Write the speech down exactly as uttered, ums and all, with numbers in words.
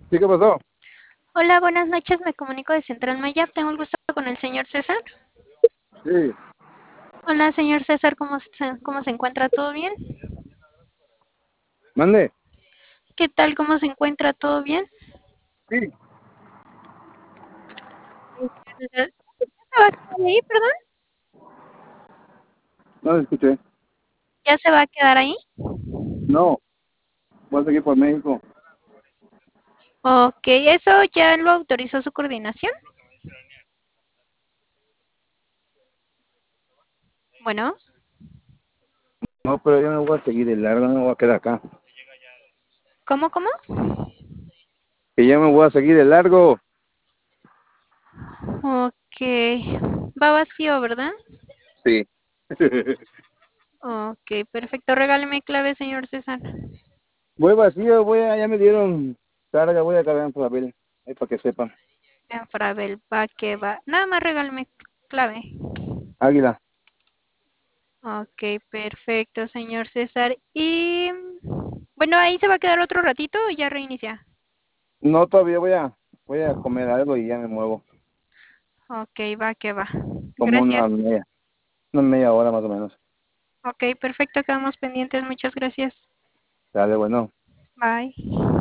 ¿Sí qué pasó? Hola, buenas noches. Me comunico de Central Maya. Tengo el gusto con el señor César. Sí, Hola, señor César. ¿Cómo se, cómo se encuentra? ¿Todo bien? mande. ¿Qué tal? ¿Cómo se encuentra? ¿Todo bien? Sí, ¿Ya se va a quedar ahí, perdón? no lo escuché. ¿Ya se va a quedar ahí? No, voy a seguir por México. Ok, ¿eso ya lo autorizó su coordinación? Bueno, No, pero yo me voy a seguir de largo, no me voy a quedar acá. ¿cómo, cómo? Que ya me voy a seguir de largo. Ok, va vacío, ¿verdad? Sí. Ok, perfecto. Regáleme clave, señor César. Voy vacío, voy a, ya me dieron carga, voy a cargar en Flavel, ahí para que sepan. En Fravel, va que va. Nada más regáleme clave. Águila. Ok, perfecto, señor César. Y bueno, ahí se va a quedar otro ratito y ya reinicia. No, todavía voy a, voy a comer algo y ya me muevo. Ok, va que va. Como Gracias. una media, una media hora más o menos. Ok, perfecto, quedamos pendientes. Muchas gracias. Dale, bueno. Bye.